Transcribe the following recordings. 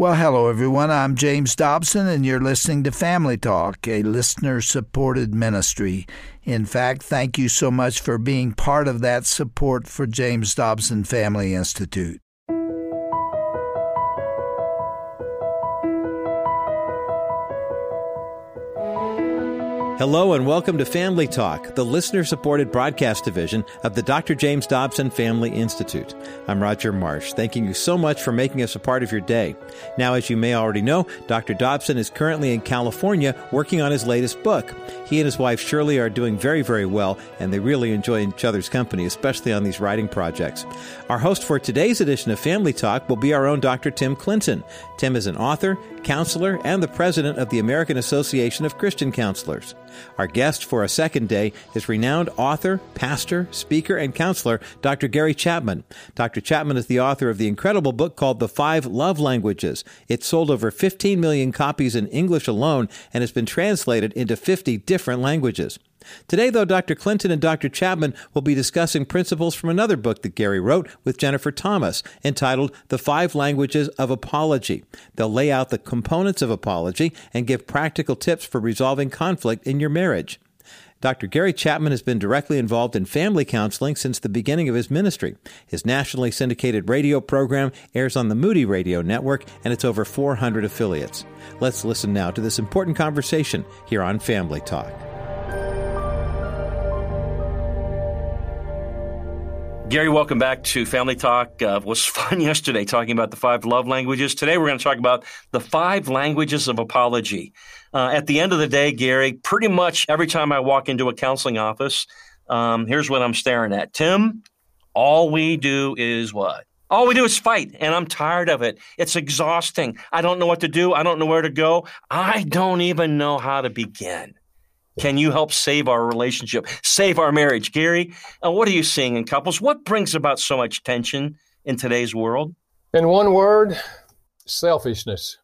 Well, hello, everyone. I'm James Dobson, and you're listening to Family Talk, a listener-supported ministry. In fact, thank you so much for being part of that support for James Dobson Family Institute. Hello and welcome to Family Talk, the listener-supported broadcast division of the Dr. James Dobson Family Institute. I'm Roger Marsh, thanking you so much for making us a part of your day. Now, as you may already know, Dr. Dobson is currently in California working on his latest book. He and his wife Shirley are doing very, very well, and they really enjoy each other's company, especially on these writing projects. Our host for today's edition of Family Talk will be our own Dr. Tim Clinton. Tim is an author, counselor, and the president of the American Association of Christian Counselors. Our guest for a second day is renowned author, pastor, speaker, and counselor, Dr. Gary Chapman. Dr. Chapman is the author of the incredible book called The 5 Love Languages. It's sold over 15 million copies in English alone and has been translated into 50 different languages. Today, though, Dr. Clinton and Dr. Chapman will be discussing principles from another book that Gary wrote with Jennifer Thomas, entitled The 5 Languages of Apology. They'll lay out the components of apology and give practical tips for resolving conflict in your marriage. Dr. Gary Chapman has been directly involved in family counseling since the beginning of his ministry. His nationally syndicated radio program airs on the Moody Radio Network, and it's over 400 affiliates. Let's listen now to this important conversation here on Family Talk. Gary, welcome back to Family Talk. It was fun yesterday talking about the 5 love languages. Today we're going to talk about the 5 languages of apology. At the end of the day, Gary, pretty much every time I walk into a counseling office, here's what I'm staring at. Tim, all we do is what? All we do is fight, and I'm tired of it. It's exhausting. I don't know what to do. I don't know where to go. I don't even know how to begin. Can you help save our relationship, save our marriage? Gary, what are you seeing in couples? What brings about so much tension in today's world? In one word, selfishness.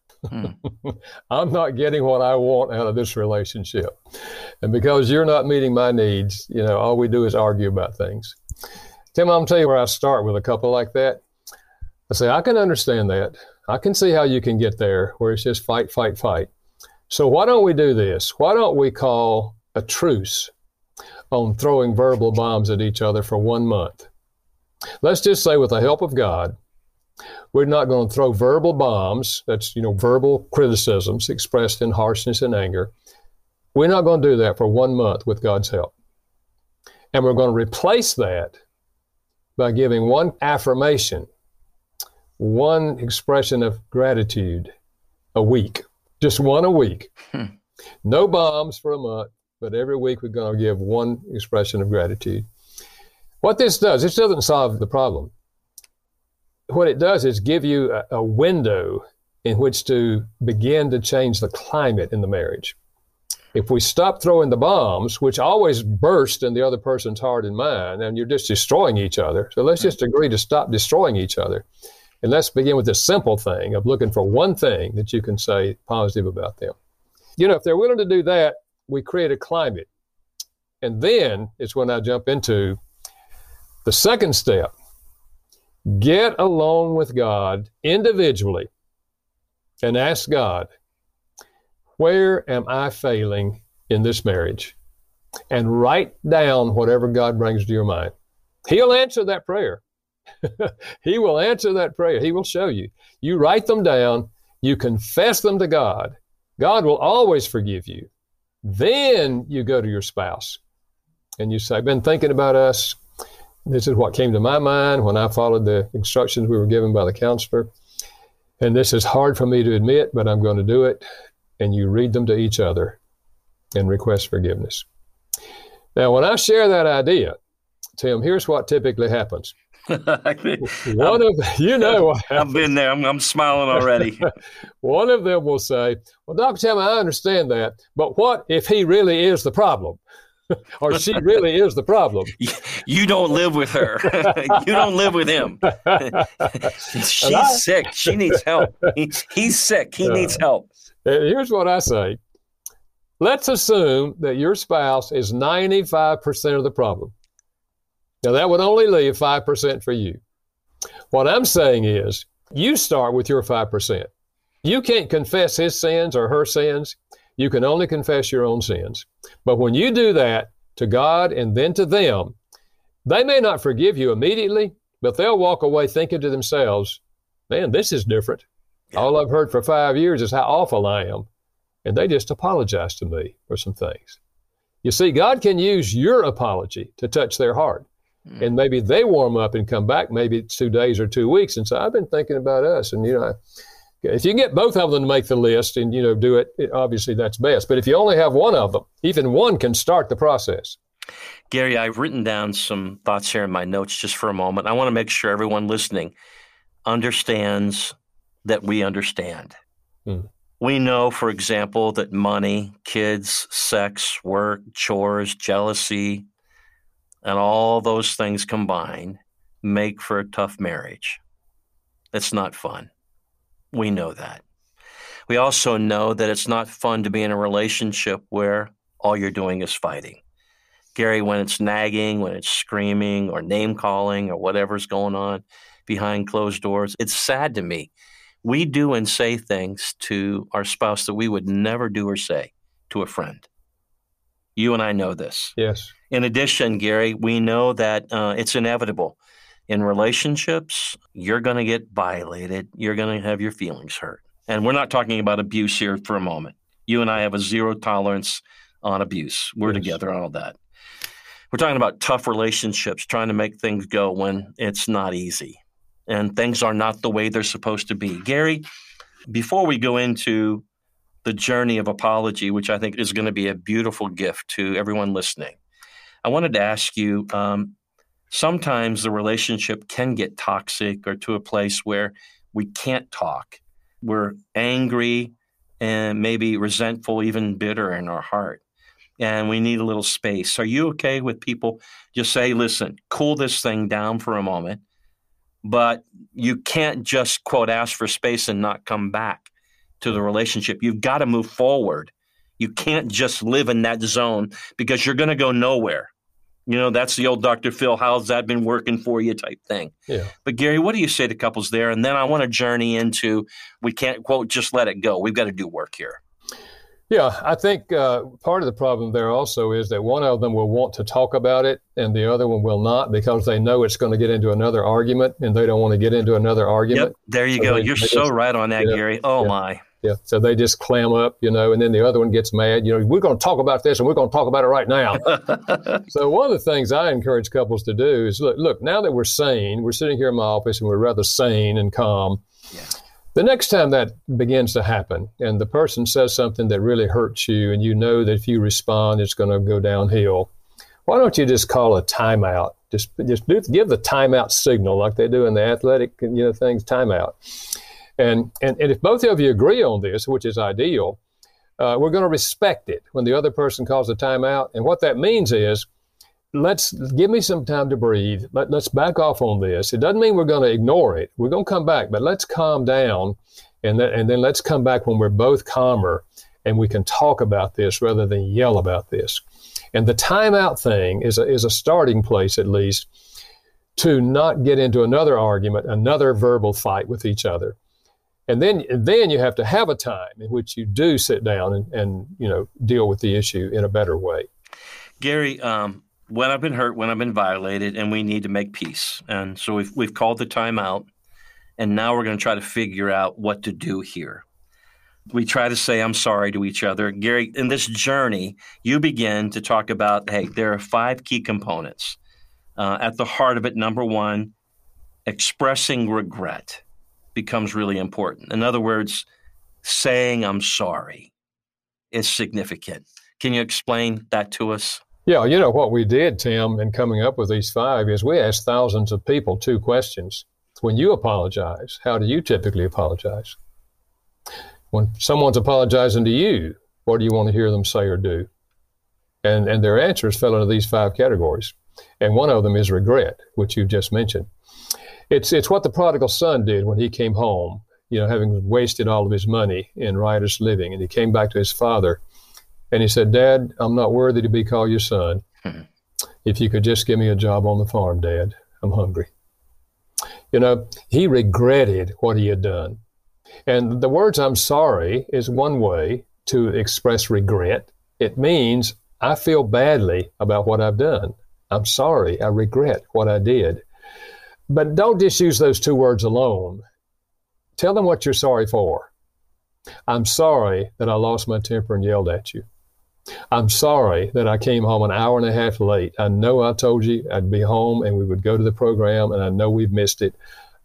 I'm not getting what I want out of this relationship. And because you're not meeting my needs, all we do is argue about things. Tim, I'm going to tell you where I start with a couple like that. I say, I can understand that. I can see how you can get there where it's just fight, fight, fight. So why don't we do this? Why don't we call a truce on throwing verbal bombs at each other for 1 month? Let's just say with the help of God, we're not going to throw verbal bombs, that's, verbal criticisms expressed in harshness and anger. We're not going to do that for 1 month with God's help. And we're going to replace that by giving one affirmation, one expression of gratitude a week. Just one a week. No bombs for a month, but every week we're going to give one expression of gratitude. What this doesn't solve the problem. What it does is give you a window in which to begin to change the climate in the marriage. If we stop throwing the bombs, which always burst in the other person's heart and mind, and you're just destroying each other. So let's just agree to stop destroying each other. And let's begin with this simple thing of looking for one thing that you can say positive about them. If they're willing to do that, we create a climate. And then it's when I jump into the second step. Get alone with God individually and ask God, where am I failing in this marriage? And write down whatever God brings to your mind. He'll answer that prayer. He will answer that prayer. He will show you. You write them down. You confess them to God. God will always forgive you. Then you go to your spouse and you say, I've been thinking about us. This is what came to my mind when I followed the instructions we were given by the counselor. And this is hard for me to admit, but I'm going to do it. And you read them to each other and request forgiveness. Now, when I share that idea, Tim, here's what typically happens. I've been there. I'm smiling already. One of them will say, well, Dr. Chapman, I understand that, but what if he really is the problem? Or she really is the problem? You don't live with her. You don't live with him. She's sick. She needs help. He's sick. He needs help. Here's what I say. Let's assume that your spouse is 95% of the problem. Now, that would only leave 5% for you. What I'm saying is, you start with your 5%. You can't confess his sins or her sins. You can only confess your own sins. But when you do that to God and then to them, they may not forgive you immediately, but they'll walk away thinking to themselves, man, this is different. Yeah. All I've heard for 5 years is how awful I am. And they just apologize to me for some things. You see, God can use your apology to touch their heart. And maybe they warm up and come back, maybe it's 2 days or 2 weeks, and say, I've been thinking about us. And, if you can get both of them to make the list and, do it, obviously that's best. But if you only have one of them, even one can start the process. Gary, I've written down some thoughts here in my notes just for a moment. I want to make sure everyone listening understands that we understand. We know, for example, that money, kids, sex, work, chores, jealousy, and all those things combined make for a tough marriage. It's not fun. We know that. We also know that it's not fun to be in a relationship where all you're doing is fighting. Gary, when it's nagging, when it's screaming or name calling or whatever's going on behind closed doors, it's sad to me. We do and say things to our spouse that we would never do or say to a friend. You and I know this. Yes. In addition, Gary, we know that it's inevitable. In relationships, you're going to get violated. You're going to have your feelings hurt. And we're not talking about abuse here for a moment. You and I have a zero tolerance on abuse. We're together on all that. We're talking about tough relationships, trying to make things go when it's not easy and things are not the way they're supposed to be. Gary, before we go into the journey of apology, which I think is going to be a beautiful gift to everyone listening, I wanted to ask you, sometimes the relationship can get toxic or to a place where we can't talk. We're angry and maybe resentful, even bitter in our heart. And we need a little space. Are you okay with people just say, listen, cool this thing down for a moment, but you can't just, quote, ask for space and not come back to the relationship. You've got to move forward. You can't just live in that zone because you're going to go nowhere. That's the old Dr. Phil, how's that been working for you type thing. Yeah. But Gary, what do you say to couples there? And then I want to journey into, we can't, quote, just let it go. We've got to do work here. Yeah, I think part of the problem there also is that one of them will want to talk about it and the other one will not because they know it's going to get into another argument and they don't want to get into another argument. Yep, there you go. You're so right on that, Gary. Oh, my. Yeah, so they just clam up, and then the other one gets mad. We're going to talk about this and we're going to talk about it right now. So one of the things I encourage couples to do is, look, now that we're sane, we're sitting here in my office and we're rather sane and calm. Yeah. The next time that begins to happen and the person says something that really hurts you and you know that if you respond, it's going to go downhill, why don't you just call a timeout? Just give the timeout signal like they do in the athletic things, timeout. And if both of you agree on this, which is ideal, we're going to respect it when the other person calls a timeout. And what that means is, give me some time to breathe. Let's back off on this. It doesn't mean we're going to ignore it. We're going to come back, but let's calm down. And then let's come back when we're both calmer and we can talk about this rather than yell about this. And the timeout thing is a starting place, at least, to not get into another argument, another verbal fight with each other. And then you have to have a time in which you do sit down and deal with the issue in a better way. Gary, when I've been hurt, when I've been violated, and we need to make peace. And so we've called the time out, and now we're going to try to figure out what to do here. We try to say, I'm sorry to each other. Gary, in this journey, you begin to talk about, hey, there are 5 key components. At the heart of it, number 1, expressing regret becomes really important. In other words, saying I'm sorry is significant. Can you explain that to us? Yeah, what we did, Tim, in coming up with these 5 is we asked thousands of people 2 questions. When you apologize, how do you typically apologize? When someone's apologizing to you, what do you want to hear them say or do? And their answers fell into these 5 categories. And one of them is regret, which you just mentioned. It's what the prodigal son did when he came home, having wasted all of his money in riotous living. And he came back to his father and he said, Dad, I'm not worthy to be called your son. If you could just give me a job on the farm, Dad, I'm hungry. He regretted what he had done. And the words "I'm sorry" is one way to express regret. It means I feel badly about what I've done. I'm sorry. I regret what I did. But don't just use those two words alone. Tell them what you're sorry for. I'm sorry that I lost my temper and yelled at you. I'm sorry that I came home an hour and a half late. I know I told you I'd be home and we would go to the program, and I know we've missed it.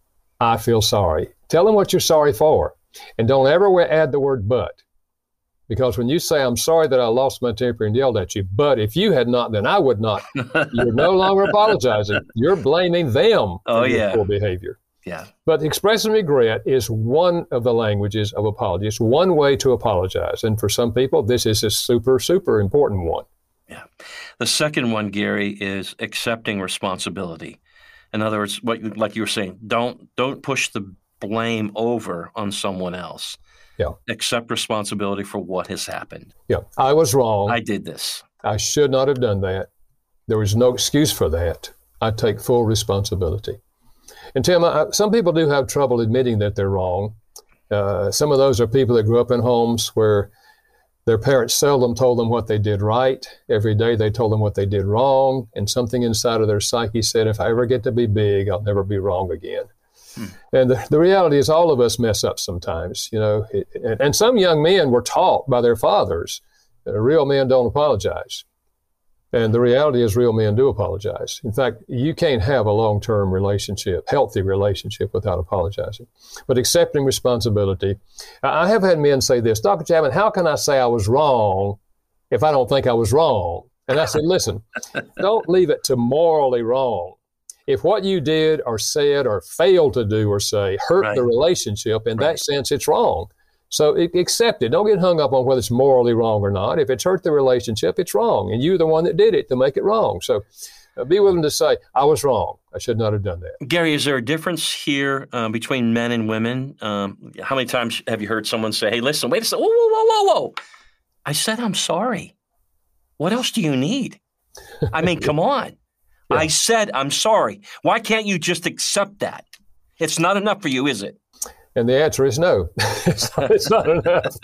I feel sorry. Tell them what you're sorry for. And don't ever add the word "but." Because when you say, "I'm sorry that I lost my temper and yelled at you, but if you had not, then I would not," you're no longer apologizing. You're blaming them for your poor behavior. Yeah. But expressing regret is one of the languages of apology. It's one way to apologize. And for some people, this is a super, super important one. Yeah. The second one, Gary, is accepting responsibility. In other words, like you were saying, don't push the blame over on someone else. Yeah. Accept responsibility for what has happened. Yeah. I was wrong. I did this. I should not have done that. There was no excuse for that. I take full responsibility. And Tim, some people do have trouble admitting that they're wrong. Some of those are people that grew up in homes where their parents seldom told them what they did right. Every day they told them what they did wrong. And something inside of their psyche said, if I ever get to be big, I'll never be wrong again. And the reality is all of us mess up sometimes, you know. And some young men were taught by their fathers that real men don't apologize. And the reality is real men do apologize. In fact, you can't have a long-term relationship, healthy relationship, without apologizing. But accepting responsibility. I have had men say this, "Dr. Chapman, how can I say I was wrong if I don't think I was wrong?" And I said, listen, don't leave it to morally wrong. If what you did or said or failed to do or say hurt the relationship, in that sense, it's wrong. So accept it. Don't get hung up on whether it's morally wrong or not. If it's hurt the relationship, it's wrong. And you're the one that did it to make it wrong. So be willing to say, I was wrong. I should not have done that. Gary, is there a difference here between men and women? How many times have you heard someone say, hey, listen, wait a second. Whoa, whoa, whoa, whoa, whoa. I said I'm sorry. What else do you need? I mean, come on. Yeah. I said I'm sorry. Why can't you just accept that? It's not enough for you, is it? And the answer is no. It's not enough.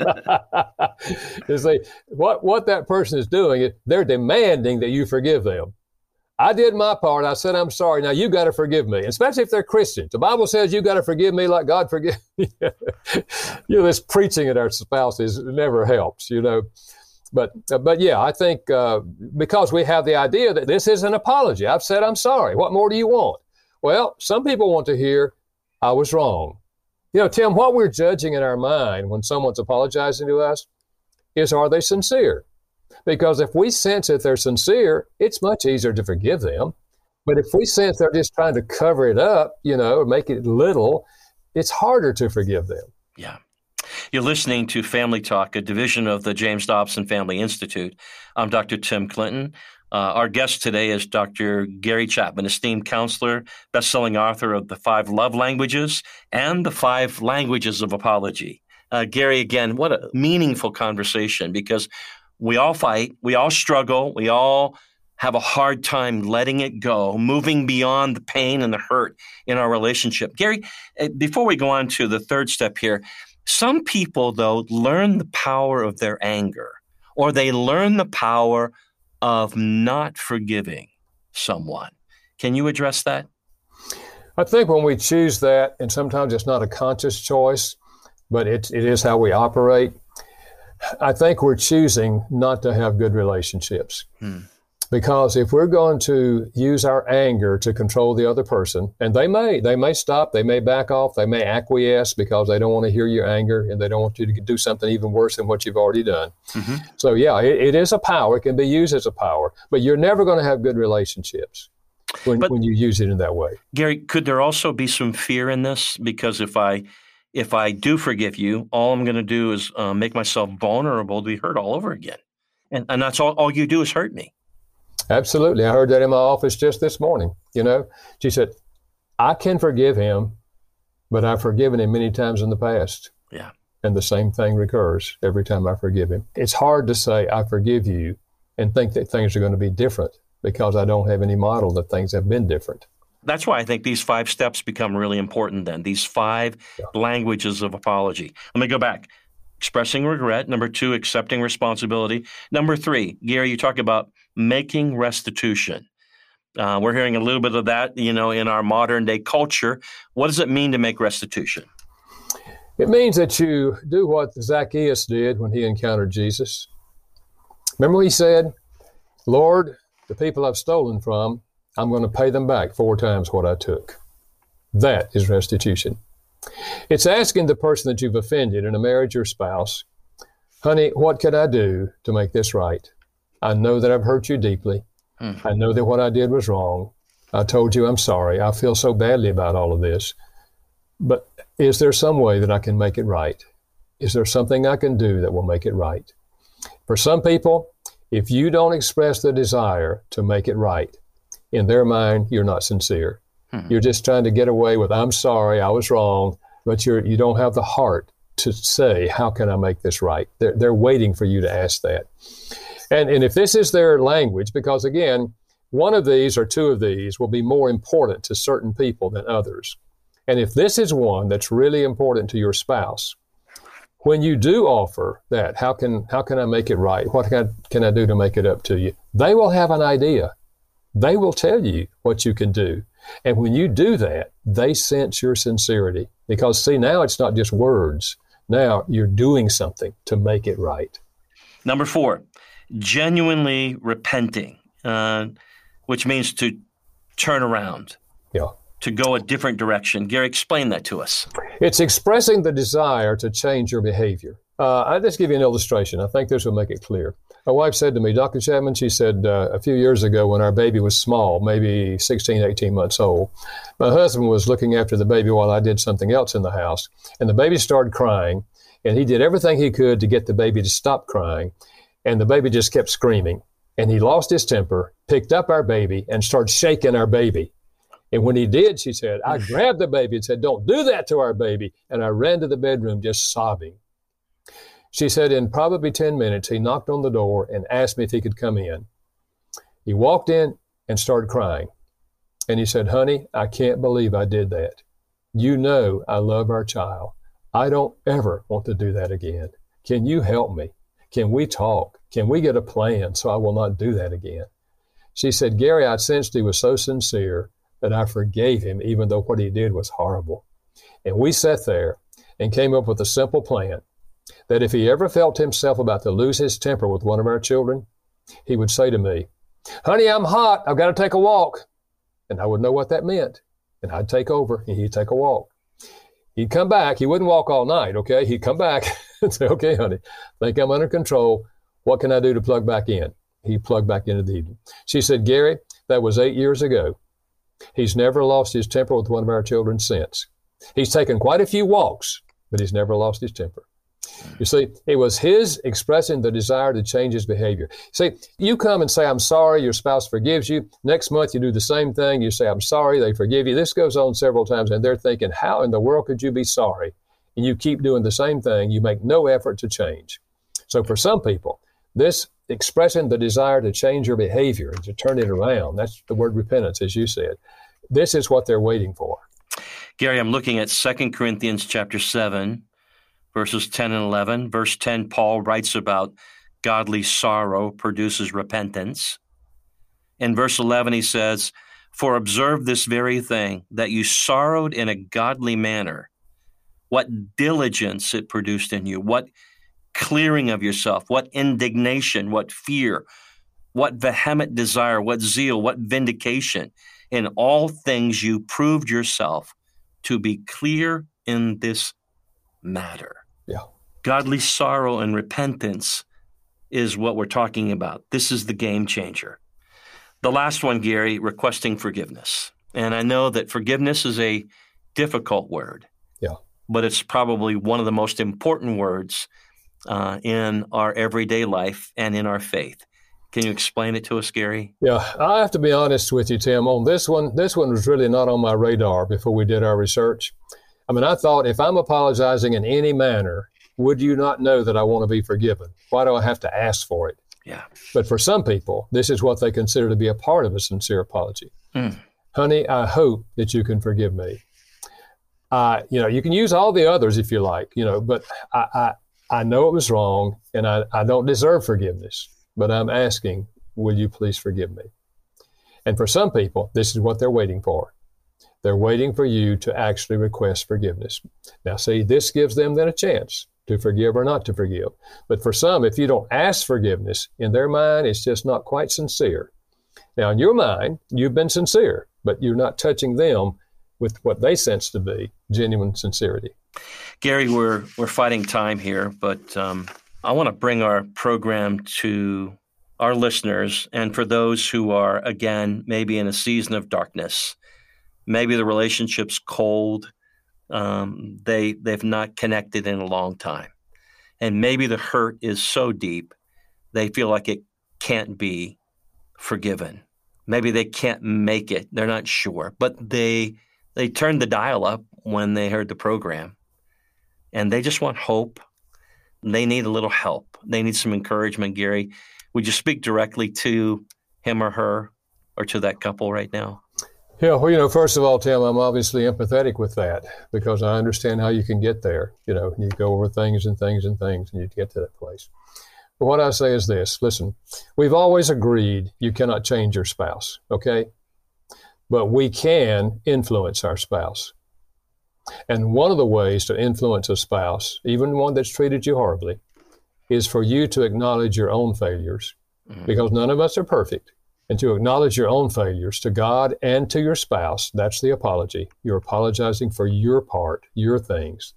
You see, what that person is doing is they're demanding that you forgive them. I did my part. I said I'm sorry. Now you got to forgive me, especially if they're Christians. The Bible says you got to forgive me like God forgive me. This preaching at our spouses never helps, you know. But yeah, I think because we have the idea that this is an apology. I've said I'm sorry. What more do you want? Well, some people want to hear I was wrong. You know, Tim, what we're judging in our mind when someone's apologizing to us is, are they sincere? Because if we sense that they're sincere, it's much easier to forgive them. But if we sense they're just trying to cover it up, you know, or make it little, it's harder to forgive them. Yeah. You're listening to Family Talk, a division of the James Dobson Family Institute. I'm Dr. Tim Clinton. Our guest today is Dr. Gary Chapman, esteemed counselor, best-selling author of The 5 Love Languages and The 5 Languages of Apology. Gary, again, what a meaningful conversation, because we all fight, we all struggle, we all have a hard time letting it go, moving beyond the pain and the hurt in our relationship. Gary, before we go on to the third step here, some people, though, learn the power of their anger, or they learn the power of not forgiving someone. Can you address that? I think when we choose that, and sometimes it's not a conscious choice, but it is how we operate, I think we're choosing not to have good relationships. Because if we're going to use our anger to control the other person, and they may stop, they may back off, they may acquiesce because they don't want to hear your anger and they don't want you to do something even worse than what you've already done. Mm-hmm. So yeah, it is a power. It can be used as a power, but you're never going to have good relationships when you use it in that way. Gary, could there also be some fear in this? Because if I do forgive you, all I'm going to do is make myself vulnerable to be hurt all over again. And that's all you do is hurt me. Absolutely. I heard that in my office just this morning. You know, she said, I can forgive him, but I've forgiven him many times in the past. Yeah. And the same thing recurs every time I forgive him. It's hard to say, I forgive you and think that things are going to be different because I don't have any model that things have been different. That's why I think these 5 steps become really important then, these 5 languages of apology. Let me go back. Expressing regret. Number 2, accepting responsibility. Number 3, Gary, you talk about making restitution. We're hearing a little bit of that, in our modern day culture. What does it mean to make restitution? It means that you do what Zacchaeus did when he encountered Jesus. Remember what he said, Lord, the people I've stolen from, I'm going to pay them back 4 times what I took. That is restitution. It's asking the person that you've offended in a marriage or spouse, honey, what can I do to make this right? I know that I've hurt you deeply. I know that what I did was wrong. I told you I'm sorry. I feel so badly about all of this. But is there some way that I can make it right? Is there something I can do that will make it right? For some people, if you don't express the desire to make it right, in their mind, you're not sincere. You're just trying to get away with, I'm sorry, I was wrong, but you don't have the heart to say, how can I make this right? They're waiting for you to ask that. And if this is their language, because again, one of these or 2 of these will be more important to certain people than others. And if this is one that's really important to your spouse, when you do offer that, how can I make it right? What can I do to make it up to you? They will have an idea. They will tell you what you can do. And when you do that, they sense your sincerity. Because see, now it's not just words. Now you're doing something to make it right. Number 4, genuinely repenting, which means to turn around, to go a different direction. Gary, explain that to us. It's expressing the desire to change your behavior. I'll just give you an illustration. I think this will make it clear. My wife said to me, Dr. Chapman, she said, a few years ago when our baby was small, maybe 16, 18 months old, my husband was looking after the baby while I did something else in the house. And the baby started crying, and he did everything he could to get the baby to stop crying. And the baby just kept screaming. And he lost his temper, picked up our baby, and started shaking our baby. And when he did, she said, I grabbed the baby and said, don't do that to our baby. And I ran to the bedroom just sobbing. She said in probably 10 minutes, he knocked on the door and asked me if he could come in. He walked in and started crying. And he said, honey, I can't believe I did that. You know I love our child. I don't ever want to do that again. Can you help me? Can we talk? Can we get a plan so I will not do that again? She said, Gary, I sensed he was so sincere that I forgave him, even though what he did was horrible. And we sat there and came up with a simple plan that if he ever felt himself about to lose his temper with one of our children, he would say to me, honey, I'm hot. I've got to take a walk. And I would know what that meant. And I'd take over and he'd take a walk. He'd come back. He wouldn't walk all night, okay? He'd come back and say, okay, honey, think I'm under control. What can I do to plug back in? He'd plug back into the evening. She said, Gary, that was 8 years ago. He's never lost his temper with one of our children since. He's taken quite a few walks, but he's never lost his temper. You see, it was his expressing the desire to change his behavior. See, you come and say, I'm sorry, your spouse forgives you. Next month, you do the same thing. You say, I'm sorry, they forgive you. This goes on several times, and they're thinking, how in the world could you be sorry? And you keep doing the same thing. You make no effort to change. So for some people, this expressing the desire to change your behavior and to turn it around, that's the word repentance, as you said. This is what they're waiting for. Gary, I'm looking at 2 Corinthians chapter 7, verses 10 and 11. Verse 10, Paul writes about godly sorrow produces repentance. In verse 11, he says, for observe this very thing, that you sorrowed in a godly manner. What diligence it produced in you, what clearing of yourself, what indignation, what fear, what vehement desire, what zeal, what vindication. In all things you proved yourself to be clear in this matter. Yeah. Godly sorrow and repentance is what we're talking about. This is the game changer. The last one, Gary, requesting forgiveness. And I know that forgiveness is a difficult word. Yeah. But it's probably one of the most important words in our everyday life and in our faith. Can you explain it to us, Gary? Yeah, I have to be honest with you, Tim. On this one was really not on my radar before we did our research. I mean, I thought if I'm apologizing in any manner, would you not know that I want to be forgiven? Why do I have to ask for it? Yeah. But for some people, this is what they consider to be a part of a sincere apology. honey, I hope that you can forgive me. You can use all the others if you like, but I know it was wrong and I don't deserve forgiveness, but I'm asking, will you please forgive me? And for some people, this is what they're waiting for. They're waiting for you to actually request forgiveness. Now, see, this gives them then a chance to forgive or not to forgive. But for some, if you don't ask forgiveness, in their mind, it's just not quite sincere. Now, in your mind, you've been sincere, but you're not touching them with what they sense to be genuine sincerity. Gary, we're fighting time here, but I want to bring our program to our listeners and for those who are, again, maybe in a season of darkness. Maybe the relationship's cold. They've not connected in a long time. And maybe the hurt is so deep, they feel like it can't be forgiven. Maybe they can't make it. They're not sure. But they turned the dial up when they heard the program. And they just want hope. They need a little help. They need some encouragement, Gary. Would you speak directly to him or her or to that couple right now? Yeah, well, first of all, Tim, I'm obviously empathetic with that because I understand how you can get there. You go over things and things and things and you get to that place. But what I say is this, listen, we've always agreed you cannot change your spouse, okay? But we can influence our spouse. And one of the ways to influence a spouse, even one that's treated you horribly, is for you to acknowledge your own failures, because none of us are perfect. And to acknowledge your own failures to God and to your spouse, that's the apology. You're apologizing for your part, your things.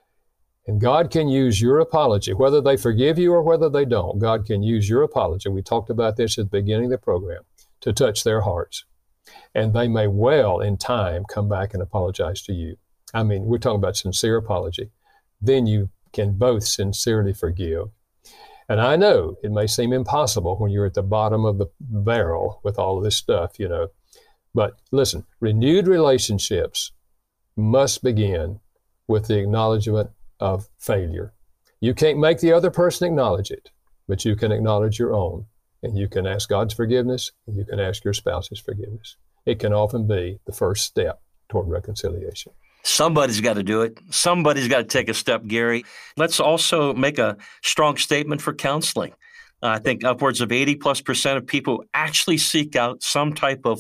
And God can use your apology, whether they forgive you or whether they don't. God can use your apology. We talked about this at the beginning of the program, to touch their hearts. And they may well, in time, come back and apologize to you. I mean, we're talking about sincere apology. Then you can both sincerely forgive. And I know it may seem impossible when you're at the bottom of the barrel with all of this stuff, But listen, renewed relationships must begin with the acknowledgement of failure. You can't make the other person acknowledge it, but you can acknowledge your own. And you can ask God's forgiveness, and you can ask your spouse's forgiveness. It can often be the first step toward reconciliation. Somebody's got to do it. Somebody's got to take a step, Gary. Let's also make a strong statement for counseling. I think upwards of 80+% of people actually seek out some type of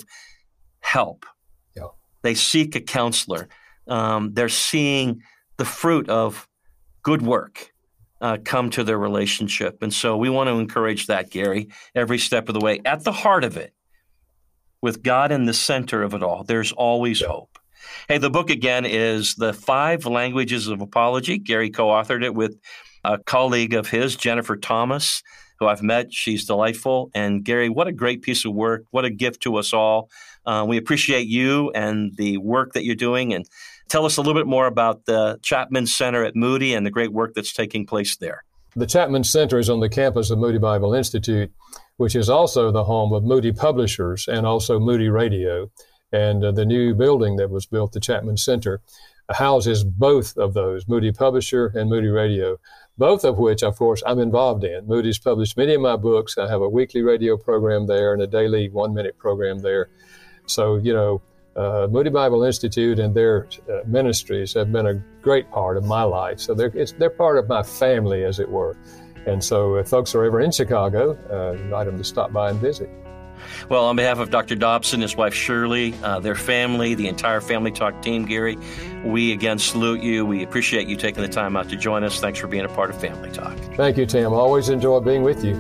help. Yeah. They seek a counselor. They're seeing the fruit of good work come to their relationship. And so we want to encourage that, Gary, every step of the way. At the heart of it, with God in the center of it all, there's always hope. Hey, the book again is The 5 Languages of Apology. Gary co-authored it with a colleague of his, Jennifer Thomas, who I've met. She's delightful. And Gary, what a great piece of work. What a gift to us all. We appreciate you and the work that you're doing. And tell us a little bit more about the Chapman Center at Moody and the great work that's taking place there. The Chapman Center is on the campus of Moody Bible Institute, which is also the home of Moody Publishers and also Moody Radio. And the new building that was built, the Chapman Center, houses both of those, Moody Publisher and Moody Radio, both of which, of course, I'm involved in. Moody's published many of my books. I have a weekly radio program there and a daily 1-minute program there. So, Moody Bible Institute and their ministries have been a great part of my life. So they're part of my family, as it were. And so if folks are ever in Chicago, invite them to stop by and visit. Well, on behalf of Dr. Dobson, his wife Shirley, their family, the entire Family Talk team, Gary, we again salute you. We appreciate you taking the time out to join us. Thanks for being a part of Family Talk. Thank you, Tim. Always enjoy being with you.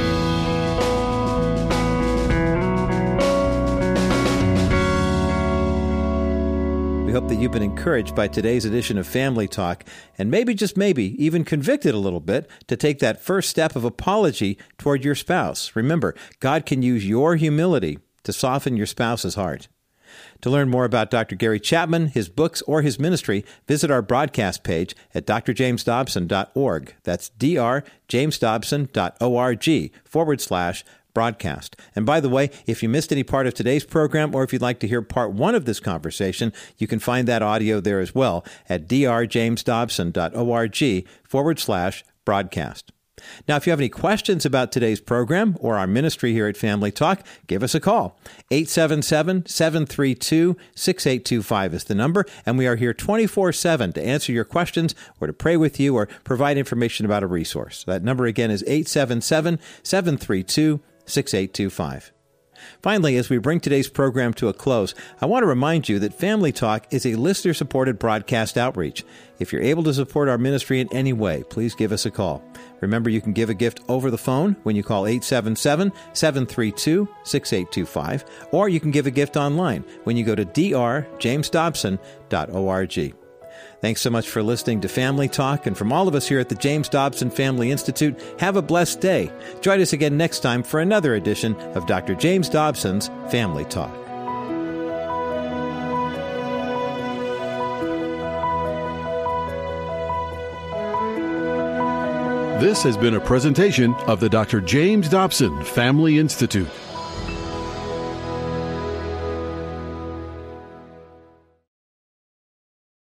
We hope that you've been encouraged by today's edition of Family Talk and maybe, just maybe, even convicted a little bit to take that first step of apology toward your spouse. Remember, God can use your humility to soften your spouse's heart. To learn more about Dr. Gary Chapman, his books, or his ministry, visit our broadcast page at drjamesdobson.org. That's drjamesdobson.org/broadcast. And by the way, if you missed any part of today's program or if you'd like to hear part 1 of this conversation, you can find that audio there as well at drjamesdobson.org/broadcast. Now, if you have any questions about today's program or our ministry here at Family Talk, give us a call. 877-732-6825 is the number, and we are here 24/7 to answer your questions or to pray with you or provide information about a resource. That number again is 877-732-6825. Finally, as we bring today's program to a close, I want to remind you that Family Talk is a listener-supported broadcast outreach. If you're able to support our ministry in any way, please give us a call. Remember, you can give a gift over the phone when you call 877-732-6825, or you can give a gift online when you go to drjamesdobson.org. Thanks so much for listening to Family Talk, and from all of us here at the James Dobson Family Institute, have a blessed day. Join us again next time for another edition of Dr. James Dobson's Family Talk. This has been a presentation of the Dr. James Dobson Family Institute.